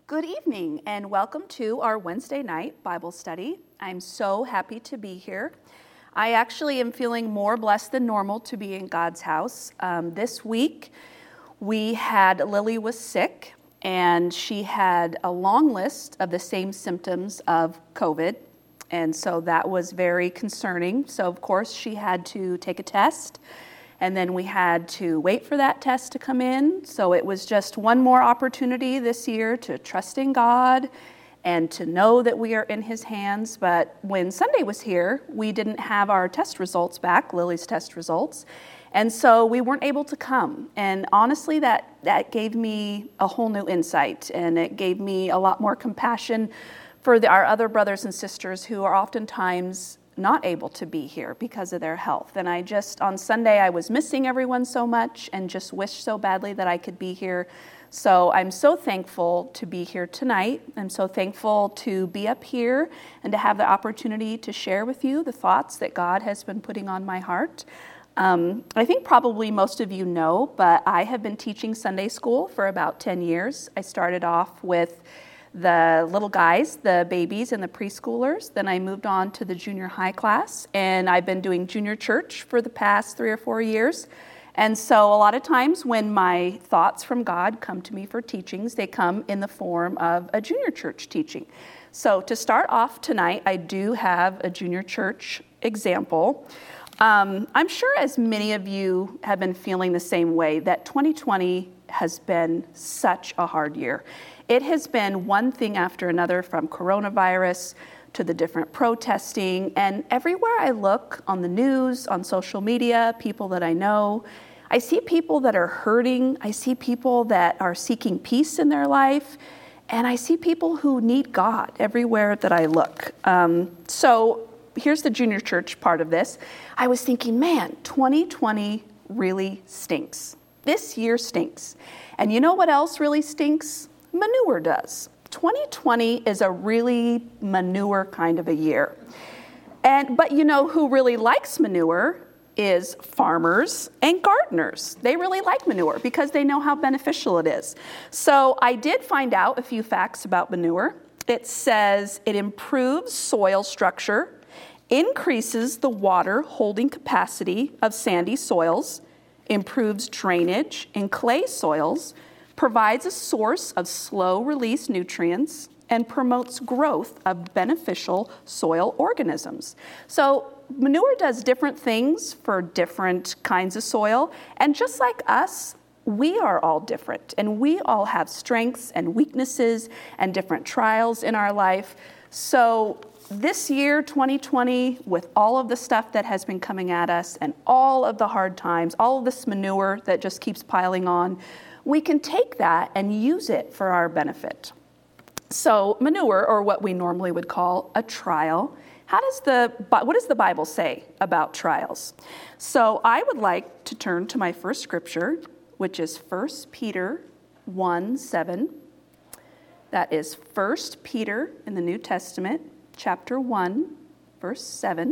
Good evening and welcome to our Wednesday night Bible study. I'm so happy to be here. I actually am feeling more blessed than normal to be in God's house. This week Lily was sick and she had a long list of the same symptoms of COVID. And so that was very concerning. So of course she had to take a test. And then we had to wait for that test to come in. So it was just one more opportunity this year to trust in God and to know that we are in His hands. But when Sunday was here, we didn't have our test results back, Lily's test results. And so we weren't able to come. And honestly, that gave me a whole new insight. And it gave me a lot more compassion for our other brothers and sisters who are oftentimes not able to be here because of their health. And on Sunday, I was missing everyone so much and just wished so badly that I could be here. So I'm so thankful to be here tonight. I'm so thankful to be up here and to have the opportunity to share with you the thoughts that God has been putting on my heart. I think probably most of you know, but I have been teaching Sunday school for about 10 years. I started off with the little guys, the babies and the preschoolers. Then I moved on to the junior high class, and I've been doing junior church for the past 3 or 4 years. And so a lot of times when my thoughts from God come to me for teachings, they come in the form of a junior church teaching. So to start off tonight, I do have a junior church example. I'm sure as many of you have been feeling the same way, that 2020 has been such a hard year. It has been one thing after another, from coronavirus to the different protesting. And everywhere I look on the news, on social media, people that I know, I see people that are hurting. I see people that are seeking peace in their life. And I see people who need God everywhere that I look. So here's the junior church part of this. I was thinking, man, 2020 really stinks. This year stinks. And you know what else really stinks? Manure does. 2020 is a really manure kind of a year. But you know who really likes manure is farmers and gardeners. They really like manure because they know how beneficial it is. So I did find out a few facts about manure. It says it improves soil structure, increases the water holding capacity of sandy soils, improves drainage in clay soils, provides a source of slow-release nutrients, and promotes growth of beneficial soil organisms. So manure does different things for different kinds of soil, and just like us, we are all different, and we all have strengths and weaknesses and different trials in our life. So this year, 2020, with all of the stuff that has been coming at us and all of the hard times, all of this manure that just keeps piling on, we can take that and use it for our benefit. So manure, or what we normally would call a trial, what does the Bible say about trials? So I would like to turn to my first scripture, which is 1 Peter 1:7. That is 1 Peter in the New Testament, chapter 1, verse 7.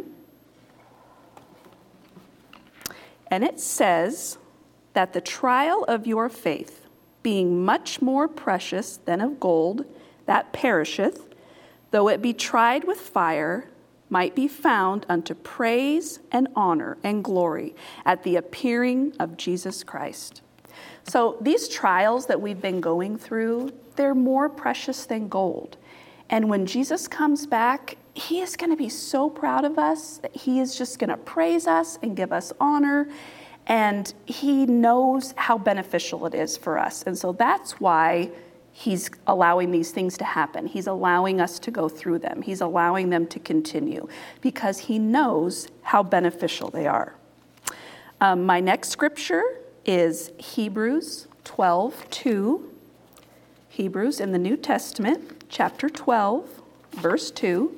And it says that the trial of your faith, being much more precious than of gold that perisheth, though it be tried with fire, might be found unto praise and honor and glory at the appearing of Jesus Christ. So these trials that we've been going through, they're more precious than gold. And when Jesus comes back, He is going to be so proud of us that He is just going to praise us and give us honor. And He knows how beneficial it is for us. And so that's why He's allowing these things to happen. He's allowing us to go through them. He's allowing them to continue because He knows how beneficial they are. My next scripture is Hebrews 12:2. Hebrews in the New Testament, chapter 12, verse 2.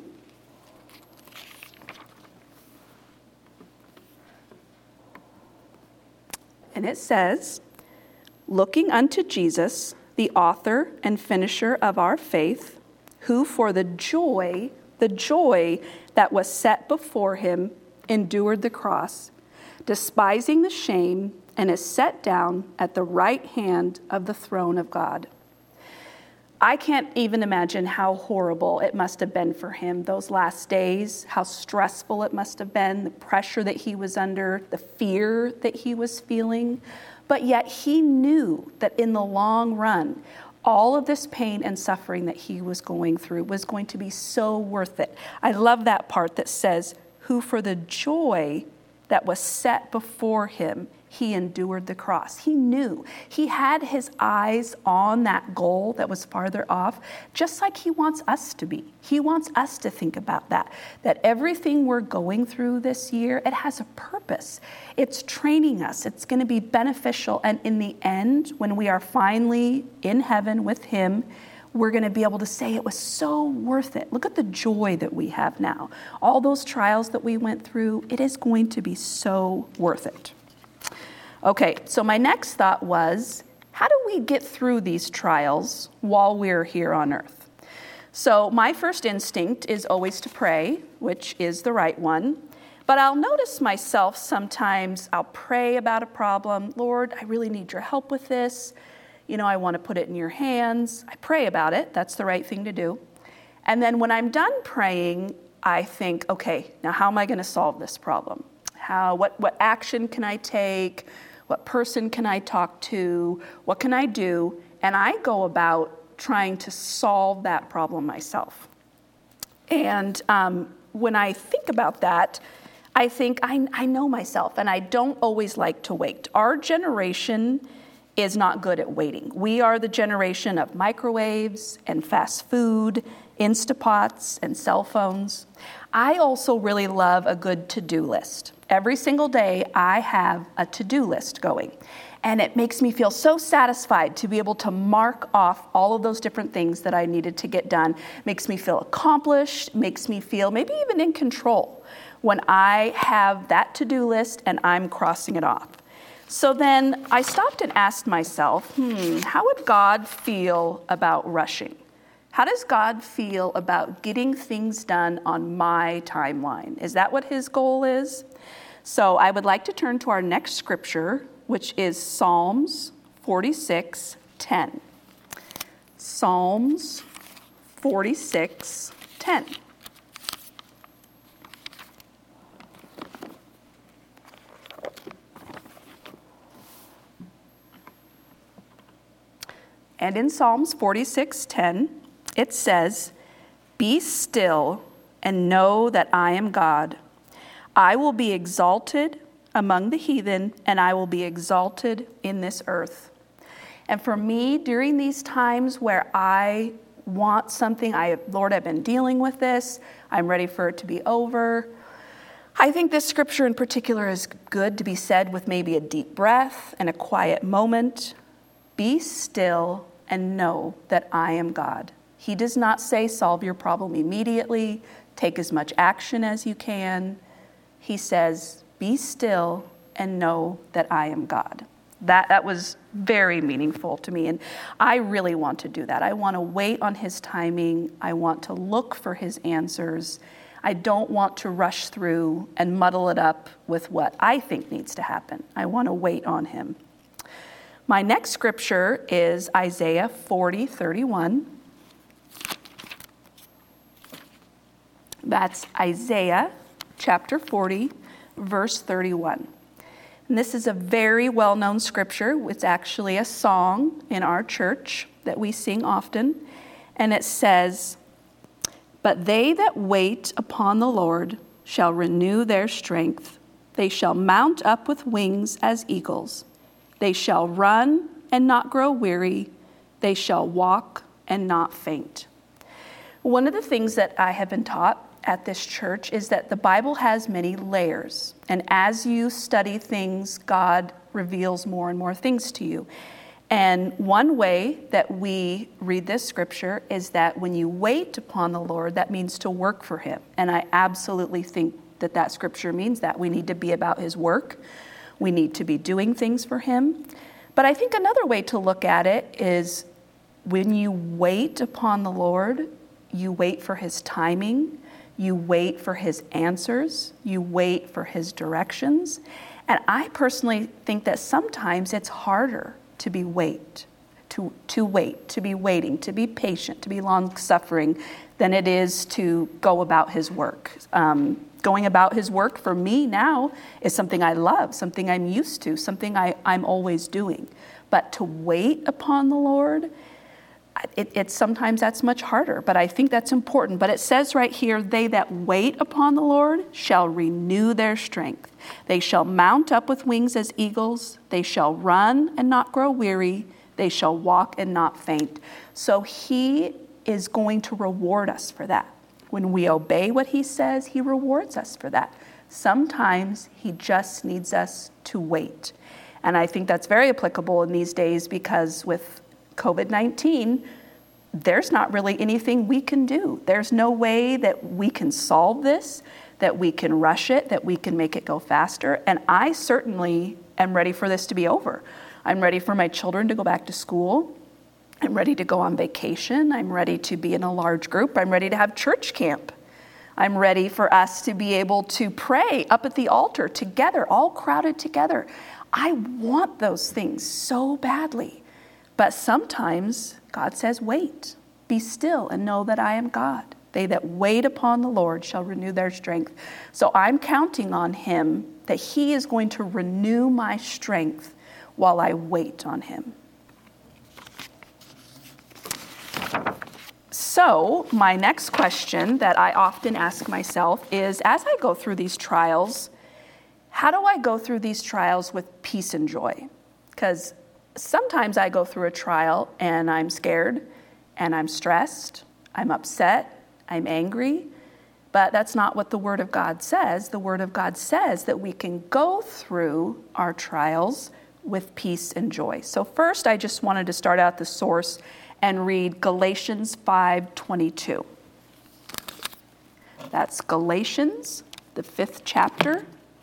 And it says, looking unto Jesus, the author and finisher of our faith, who for the joy that was set before Him, endured the cross, despising the shame, and is set down at the right hand of the throne of God. I can't even imagine how horrible it must have been for him those last days, how stressful it must have been, the pressure that he was under, the fear that he was feeling. But yet he knew that in the long run, all of this pain and suffering that he was going through was going to be so worth it. I love that part that says, who for the joy that was set before him, he endured the cross. He knew. He had his eyes on that goal that was farther off, just like he wants us to be. He wants us to think about that everything we're going through this year, it has a purpose. It's training us. It's going to be beneficial. And in the end, when we are finally in heaven with him, we're going to be able to say it was so worth it. Look at the joy that we have now. All those trials that we went through, it is going to be so worth it. Okay, so my next thought was, how do we get through these trials while we're here on earth? So my first instinct is always to pray, which is the right one. But I'll notice myself sometimes, I'll pray about a problem. Lord, I really need your help with this. I want to put it in your hands. I pray about it. That's the right thing to do. And then when I'm done praying, I think, okay, now how am I going to solve this problem? What action can I take? What person can I talk to? What can I do? And I go about trying to solve that problem myself. And when I think about that, I think I know myself, and I don't always like to wait. Our generation is not good at waiting. We are the generation of microwaves and fast food, Instapots and cell phones. I also really love a good to-do list. Every single day I have a to-do list going. And it makes me feel so satisfied to be able to mark off all of those different things that I needed to get done. Makes me feel accomplished, makes me feel maybe even in control when I have that to-do list and I'm crossing it off. So then I stopped and asked myself, how would God feel about rushing? How does God feel about getting things done on my timeline? Is that what his goal is? So I would like to turn to our next scripture, which is Psalms 46:10. Psalms 46:10. And in Psalms 46:10, it says, "Be still and know that I am God. I will be exalted among the heathen, and I will be exalted in this earth." And for me, during these times where I want something, Lord, I've been dealing with this, I'm ready for it to be over, I think this scripture in particular is good to be said with maybe a deep breath and a quiet moment. Be still and know that I am God. He does not say solve your problem immediately, take as much action as you can. He says, be still and know that I am God. That was very meaningful to me, and I really want to do that. I want to wait on his timing. I want to look for his answers. I don't want to rush through and muddle it up with what I think needs to happen. I want to wait on him. My next scripture is Isaiah 40:31. That's Isaiah chapter 40, verse 31. And this is a very well-known scripture. It's actually a song in our church that we sing often. And it says, "But they that wait upon the Lord shall renew their strength. They shall mount up with wings as eagles. They shall run and not grow weary. They shall walk and not faint." One of the things that I have been taught at this church is that the Bible has many layers. And as you study things, God reveals more and more things to you. And one way that we read this scripture is that when you wait upon the Lord, that means to work for him. And I absolutely think that scripture means that. We need to be about his work. We need to be doing things for him. But I think another way to look at it is when you wait upon the Lord, you wait for his timing, you wait for his answers, you wait for his directions. And I personally think that sometimes it's harder to to wait, to be waiting, to be patient, to be long-suffering than it is to go about his work. Going about his work for me now is something I love, something I'm used to, something I'm always doing. But to wait upon the Lord, it's sometimes that's much harder, but I think that's important. But it says right here, they that wait upon the Lord shall renew their strength. They shall mount up with wings as eagles. They shall run and not grow weary. They shall walk and not faint. So he is going to reward us for that. When we obey what he says, he rewards us for that. Sometimes he just needs us to wait. And I think that's very applicable in these days because with COVID-19, there's not really anything we can do. There's no way that we can solve this, that we can rush it, that we can make it go faster. And I certainly am ready for this to be over. I'm ready for my children to go back to school. I'm ready to go on vacation. I'm ready to be in a large group. I'm ready to have church camp. I'm ready for us to be able to pray up at the altar together, all crowded together. I want those things so badly. But sometimes God says, wait, be still and know that I am God. They that wait upon the Lord shall renew their strength. So I'm counting on him that he is going to renew my strength while I wait on him. So my next question that I often ask myself is, as I go through these trials, how do I go through these trials with peace and joy? Because sometimes I go through a trial and I'm scared and I'm stressed, I'm upset, I'm angry, but that's not what the Word of God says. The Word of God says that we can go through our trials with peace and joy. So first, I just wanted to start out the source and read Galatians 5:22. That's Galatians, the 5th chapter,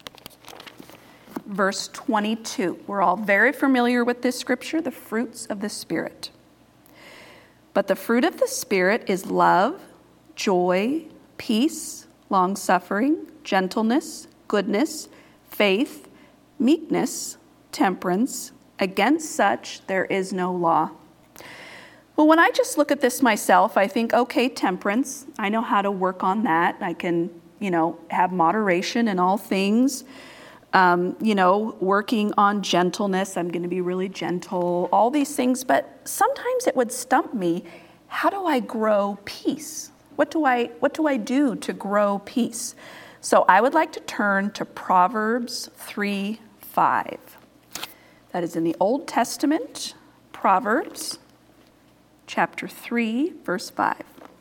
verse 22. We're all very familiar with this scripture, the fruits of the Spirit. But the fruit of the Spirit is love, joy, peace, long-suffering, gentleness, goodness, faith, meekness, temperance. Against such there is no law. Well, when I just look at this myself, I think, okay, temperance, I know how to work on that. I can, have moderation in all things. Working on gentleness, I'm going to be really gentle, all these things. But sometimes it would stump me. How do I grow peace? What do I do to grow peace? So I would like to turn to Proverbs 3:5. That is in the Old Testament, Proverbs chapter 3, verse 5.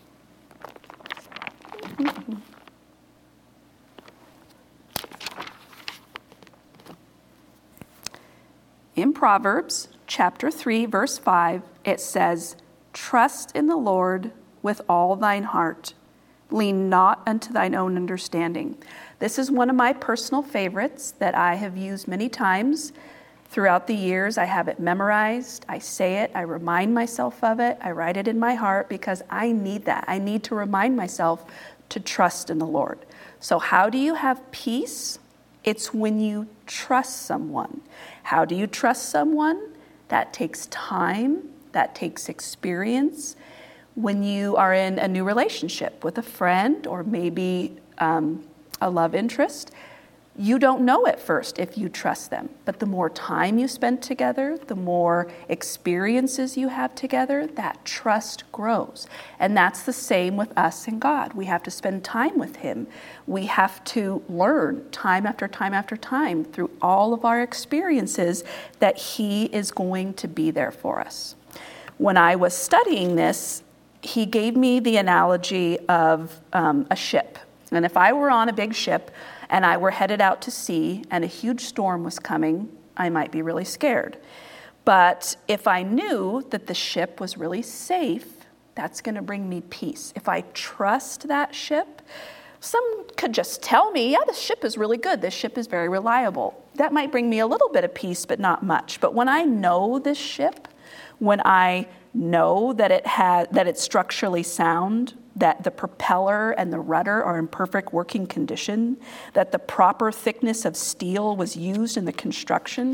In Proverbs chapter 3, verse 5, it says, "Trust in the Lord with all thine heart. Lean not unto thine own understanding." This is one of my personal favorites that I have used many times throughout the years. I have it memorized. I say it. I remind myself of it. I write it in my heart because I need that. I need to remind myself to trust in the Lord. So how do you have peace? It's when you trust someone. How do you trust someone? That takes time. That takes experience. When you are in a new relationship with a friend or maybe a love interest, you don't know at first if you trust them. But the more time you spend together, the more experiences you have together, that trust grows. And that's the same with us and God. We have to spend time with him. We have to learn time after time after time through all of our experiences that he is going to be there for us. When I was studying this, he gave me the analogy of a ship. And if I were on a big ship and I were headed out to sea and a huge storm was coming, I might be really scared. But if I knew that the ship was really safe, that's going to bring me peace. If I trust that ship, some could just tell me, yeah, the ship is really good. This ship is very reliable. That might bring me a little bit of peace, but not much. But when I know this ship, when I know that it's structurally sound, that the propeller and the rudder are in perfect working condition, that the proper thickness of steel was used in the construction,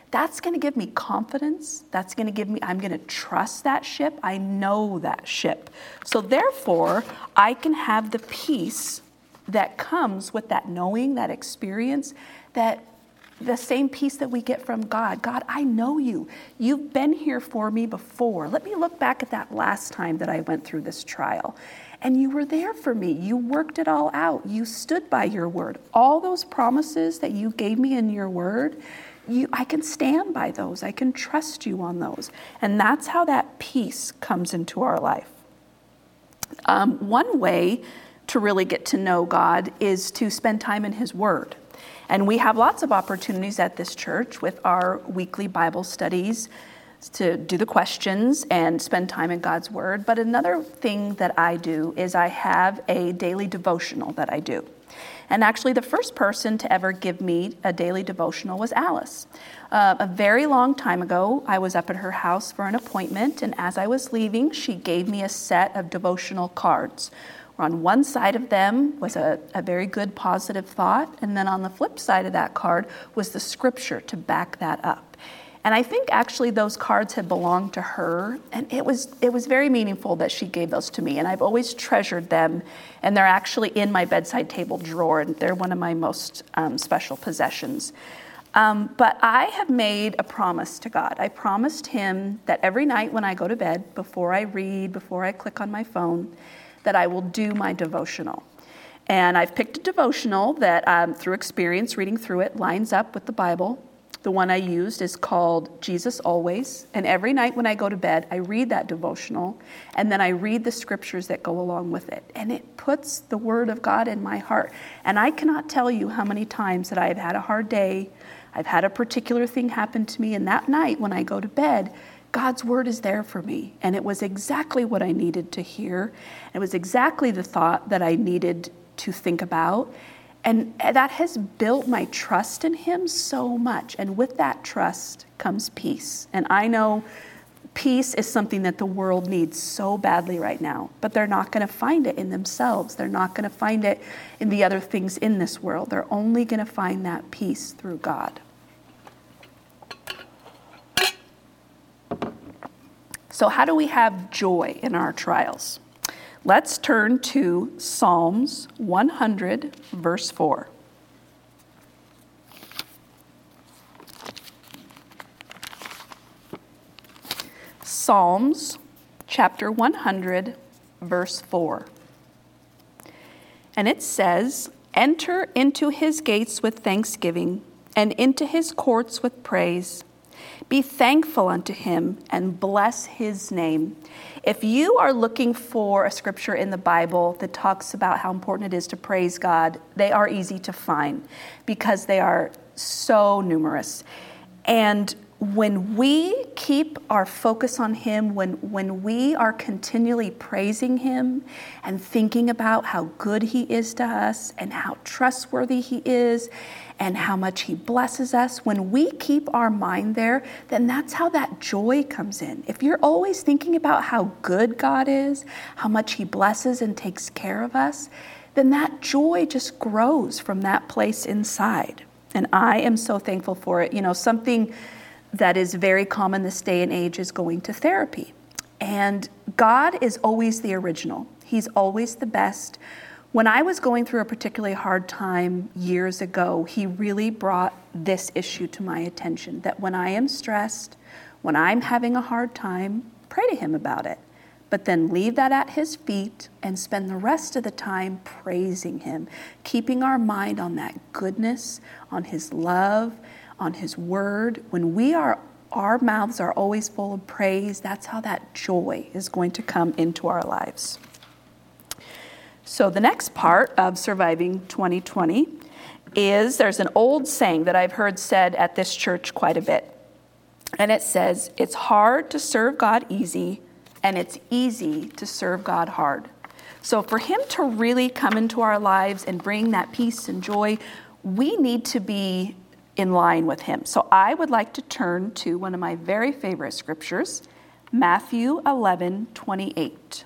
that's going to give me confidence. That's going to give me, I'm going to trust that ship. I know that ship. So therefore, I can have the peace that comes with that knowing, that experience, that the same peace that we get from God. God, I know you. You've been here for me before. Let me look back at that last time that I went through this trial. And you were there for me. You worked it all out. You stood by your word. All those promises that you gave me in your word, I can stand by those. I can trust you on those. And that's how that peace comes into our life. One way to really get to know God is to spend time in his word. And we have lots of opportunities at this church with our weekly Bible studies to do the questions and spend time in God's word. But another thing that I do is I have a daily devotional that I do. And actually the first person to ever give me a daily devotional was Alice. A very long time ago, I was up at her house for an appointment, and as I was leaving, she gave me a set of devotional cards. On one side of them was a very good positive thought, and then on the flip side of that card was the scripture to back that up. And I think actually those cards had belonged to her, and it was very meaningful that she gave those to me, and I've always treasured them, and they're actually in my bedside table drawer, and they're one of my most special possessions. But I have made a promise to God. I promised him that every night when I go to bed, before I read, before I click on my phone, that I will do my devotional. And I've picked a devotional that, through experience, reading through it, lines up with the Bible. The one I used is called Jesus Always. And every night when I go to bed, I read that devotional, and then I read the scriptures that go along with it. And it puts the word of God in my heart. And I cannot tell you how many times that I've had a hard day, I've had a particular thing happen to me, and that night when I go to bed, God's word is there for me, and it was exactly what I needed to hear. It was exactly the thought that I needed to think about, and that has built my trust in him so much, and with that trust comes peace. And I know peace is something that the world needs so badly right now, but they're not going to find it in themselves. They're not going to find it in the other things in this world. They're only going to find that peace through God. So how do we have joy in our trials? Let's turn to Psalms 100, verse 4. Psalms chapter 100, verse 4. And it says, "Enter into his gates with thanksgiving, and into his courts with praise. Be thankful unto him and bless his name." If you are looking for a scripture in the Bible that talks about how important it is to praise God, they are easy to find because they are so numerous. And when we keep our focus on him, when we are continually praising him and thinking about how good he is to us and how trustworthy he is and how much he blesses us, when we keep our mind there, then that's how that joy comes in. If you're always thinking about how good God is, how much he blesses and takes care of us, then that joy just grows from that place inside. And I am so thankful for it. You know, something that is very common this day and age is going to therapy. And God is always the original. He's always the best. When I was going through a particularly hard time years ago, he really brought this issue to my attention, that when I am stressed, when I'm having a hard time, pray to him about it. But then leave that at his feet and spend the rest of the time praising him, keeping our mind on that goodness, on his love, on his word. When our mouths are always full of praise, that's how that joy is going to come into our lives. So the next part of surviving 2020 is, there's an old saying that I've heard said at this church quite a bit. And it says, it's hard to serve God easy, and it's easy to serve God hard. So for him to really come into our lives and bring that peace and joy, we need to be in line with him. So I would like to turn to one of my very favorite scriptures, Matthew 11:28.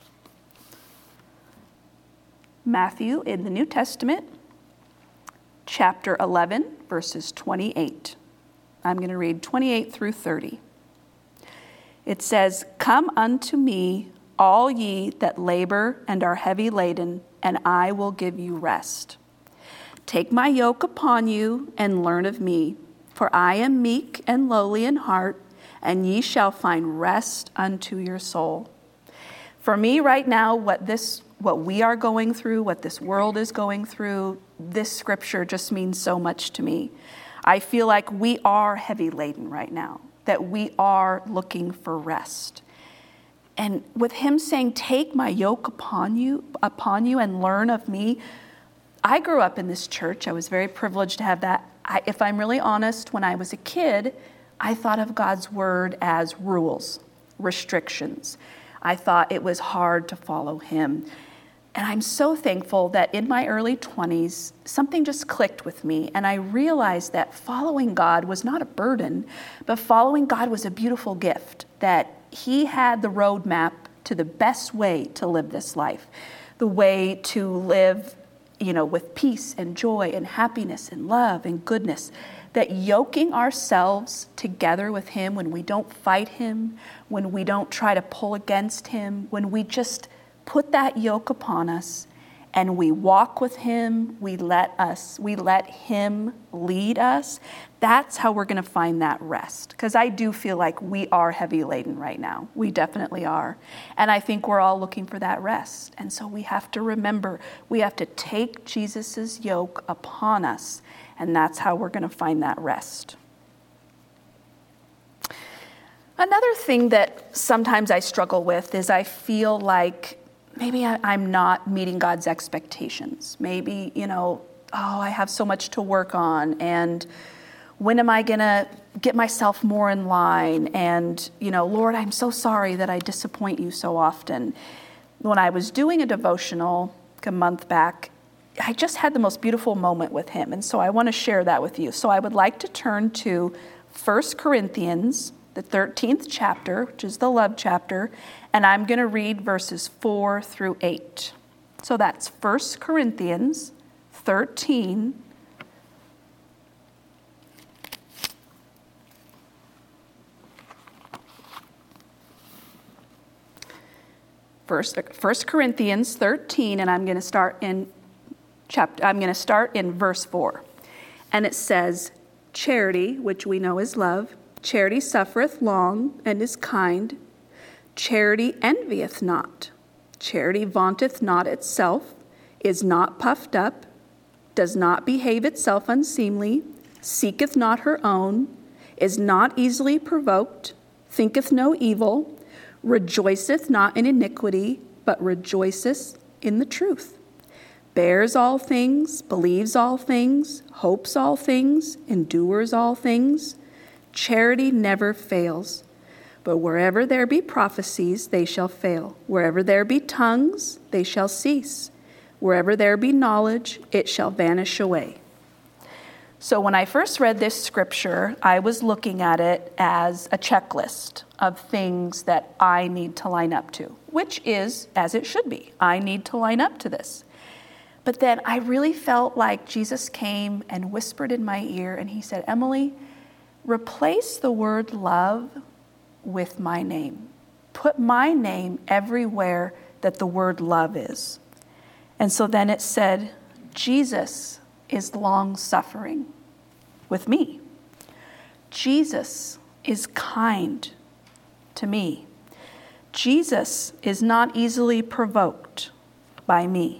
Matthew in the New Testament, chapter 11, verses 28. I'm going to read 28 through 30. It says, "Come unto me, all ye that labor and are heavy laden, and I will give you rest. Take my yoke upon you and learn of me, for I am meek and lowly in heart, and ye shall find rest unto your soul." For me right now, what we are going through, what this world is going through, this scripture just means so much to me. I feel like we are heavy laden right now, that we are looking for rest. And with him saying, take my yoke upon you and learn of me. I grew up in this church. I was very privileged to have that. If I'm really honest, when I was a kid, I thought of God's word as rules, restrictions. I thought it was hard to follow him. And I'm so thankful that in my early 20s, something just clicked with me. And I realized that following God was not a burden, but following God was a beautiful gift, that he had the roadmap to the best way to live this life, the way to live, with peace and joy and happiness and love and goodness, that yoking ourselves together with him when we don't fight him, when we don't try to pull against him, when we just put that yoke upon us and we walk with him, we let him lead us. That's how we're going to find that rest. Because I do feel like we are heavy laden right now. We definitely are. And I think we're all looking for that rest. And so we have to remember, we have to take Jesus's yoke upon us. And that's how we're going to find that rest. Another thing that sometimes I struggle with is I feel like maybe I'm not meeting God's expectations. Maybe, I have so much to work on, and when am I going to get myself more in line? And, Lord, I'm so sorry that I disappoint you so often. When I was doing a devotional a month back, I just had the most beautiful moment with him, and so I want to share that with you. So I would like to turn to 1 Corinthians, the 13th chapter, which is the love chapter, and I'm going to read verses 4 through 8. So that's 1 Corinthians 13. First Corinthians 13, and I'm going to start in verse 4. And it says, "Charity, which we know is love, charity suffereth long and is kind. Charity envieth not. Charity vaunteth not itself, is not puffed up, does not behave itself unseemly, seeketh not her own, is not easily provoked, thinketh no evil, rejoiceth not in iniquity, but rejoiceth in the truth. Bears all things, believes all things, hopes all things, endures all things. Charity never fails. But wherever there be prophecies, they shall fail. Wherever there be tongues, they shall cease. Wherever there be knowledge, it shall vanish away." So when I first read this scripture, I was looking at it as a checklist of things that I need to line up to, which is as it should be. I need to line up to this. But then I really felt like Jesus came and whispered in my ear, and he said, "Emily, replace the word love with my name. Put my name everywhere that the word love is." And so then it said, Jesus is long-suffering with me. Jesus is kind to me. Jesus is not easily provoked by me.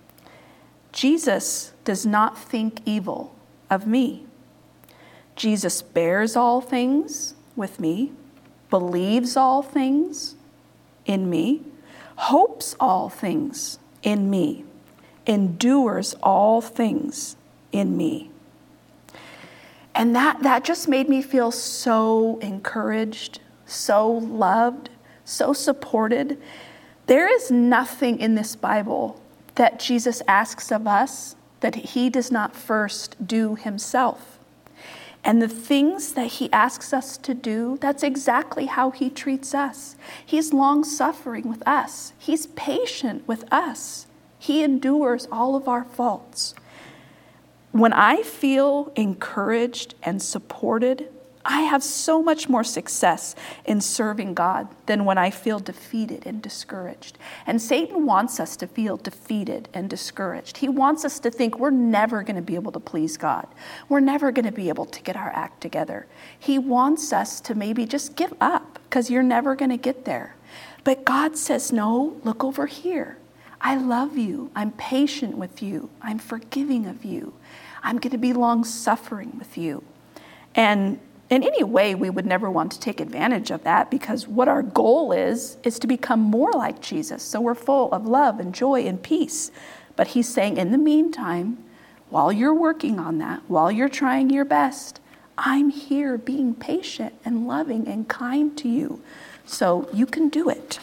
Jesus does not think evil of me. Jesus bears all things with me, believes all things in me, hopes all things in me, endures all things in me. And that just made me feel so encouraged, so loved, so supported. There is nothing in this Bible that Jesus asks of us that he does not first do himself. And the things that he asks us to do, that's exactly how he treats us. He's long-suffering with us. He's patient with us. He endures all of our faults. when I feel encouraged and supported, I have so much more success in serving God than when I feel defeated and discouraged. And Satan wants us to feel defeated and discouraged. He wants us to think we're never going to be able to please God. We're never going to be able to get our act together. He wants us to maybe just give up because you're never going to get there. But God says, no, look over here. I love you. I'm patient with you. I'm forgiving of you. I'm going to be long-suffering with you. And in any way, we would never want to take advantage of that, because what our goal is to become more like Jesus. So we're full of love and joy and peace. But he's saying, in the meantime, while you're working on that, while you're trying your best, I'm here being patient and loving and kind to you. So you can do it.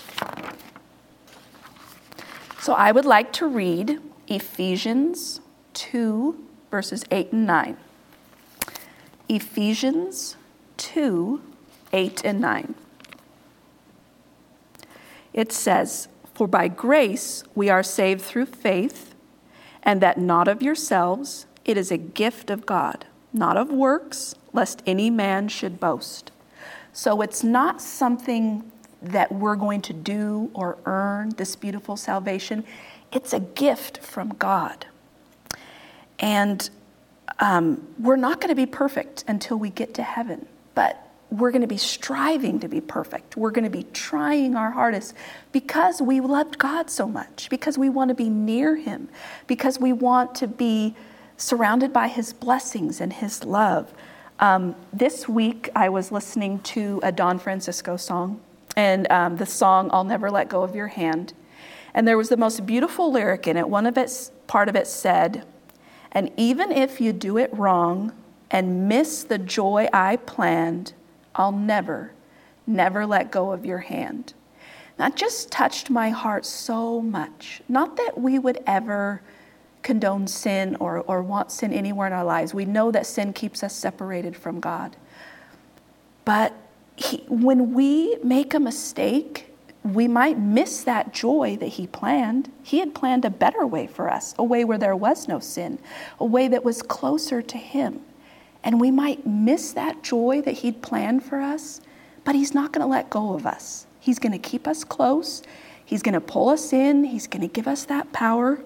So I would like to read Ephesians 2, verses 8 and 9. Ephesians 2, 8 and 9. It says, "For by grace we are saved through faith, and that not of yourselves, it is a gift of God, not of works, lest any man should boast." So it's not something that we're going to do or earn, this beautiful salvation. It's a gift from God. And we're not going to be perfect until we get to heaven, but we're going to be striving to be perfect. We're going to be trying our hardest because we loved God so much, because we want to be near him, because we want to be surrounded by his blessings and his love. This week, I was listening to a Don Francisco song, and the song, "I'll Never Let Go of Your Hand." And there was the most beautiful lyric in it. Part of it said, "And even if you do it wrong and miss the joy I planned, I'll never, never let go of your hand." That just touched my heart so much. Not that we would ever condone sin or want sin anywhere in our lives. We know that sin keeps us separated from God. But when we make a mistake, we might miss that joy that he planned. He had planned a better way for us, a way where there was no sin, a way that was closer to him. And we might miss that joy that he'd planned for us, but he's not going to let go of us. He's going to keep us close. He's going to pull us in. He's going to give us that power.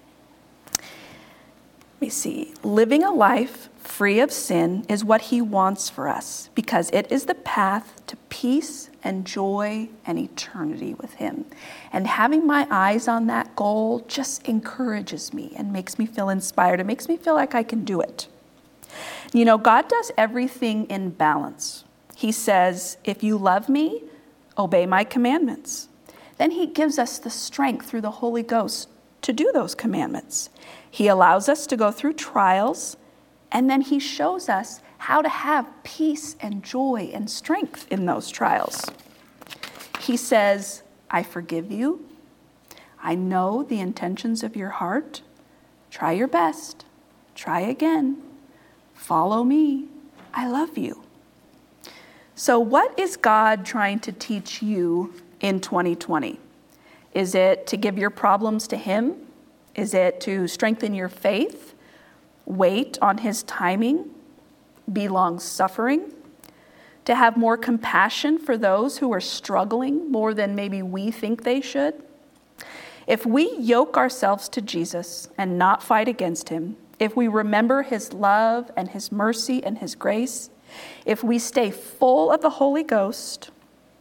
Let me see. Living a life free of sin is what he wants for us, because it is the path to peace and joy and eternity with him. And having my eyes on that goal just encourages me and makes me feel inspired. It makes me feel like I can do it. You know, God does everything in balance. He says, if you love me, obey my commandments. Then he gives us the strength through the Holy Ghost to do those commandments. He allows us to go through trials, and then he shows us how to have peace and joy and strength in those trials. He says, I forgive you. I know the intentions of your heart. Try your best. Try again. Follow me. I love you. So what is God trying to teach you in 2020? Is it to give your problems to him? Is it to strengthen your faith? Wait on his timing? Be long-suffering? To have more compassion for those who are struggling more than maybe we think they should? If we yoke ourselves to Jesus and not fight against him, if we remember his love and his mercy and his grace, if we stay full of the Holy Ghost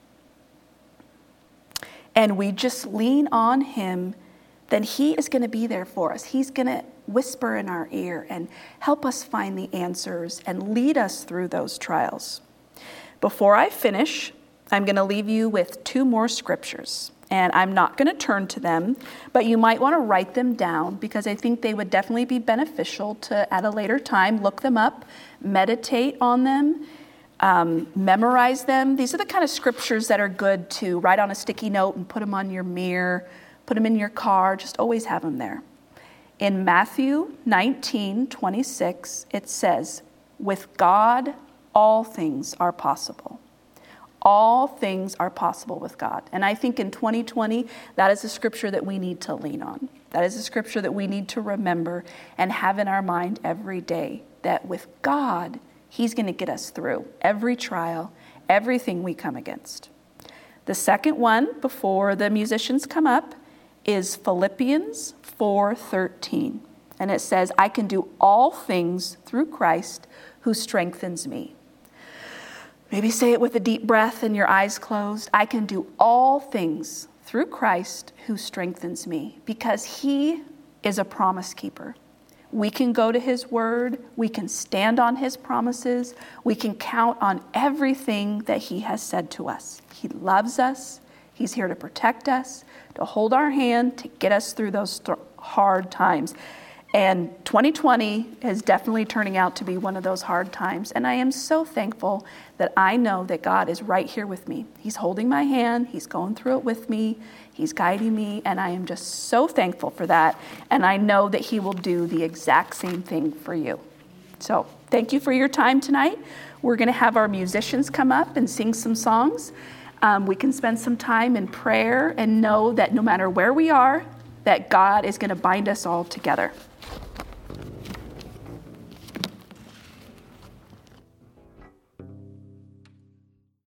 and we just lean on him, then he is going to be there for us. He's going to whisper in our ear and help us find the answers and lead us through those trials. Before I finish, I'm going to leave you with 2 more scriptures. And I'm not going to turn to them, but you might want to write them down, because I think they would definitely be beneficial to, at a later time, look them up, meditate on them, memorize them. These are the kind of scriptures that are good to write on a sticky note and put them on your mirror, put them in your car, just always have them there. In Matthew 19:26, it says, with God, all things are possible. All things are possible with God. And I think in 2020, that is a scripture that we need to lean on. That is a scripture that we need to remember and have in our mind every day, that with God, he's going to get us through every trial, everything we come against. The second one, before the musicians come up, is Philippians 4:13. And it says, I can do all things through Christ who strengthens me. Maybe say it with a deep breath and your eyes closed. I can do all things through Christ who strengthens me, because he is a promise keeper. We can go to his word. We can stand on his promises. We can count on everything that he has said to us. He loves us. He's here to protect us, to hold our hand, to get us through those hard times. And 2020 is definitely turning out to be one of those hard times. And I am so thankful that I know that God is right here with me. He's holding my hand. He's going through it with me. He's guiding me. And I am just so thankful for that. And I know that he will do the exact same thing for you. So thank you for your time tonight. We're going to have our musicians come up and sing some songs. We can spend some time in prayer and know that no matter where we are, that God is going to bind us all together.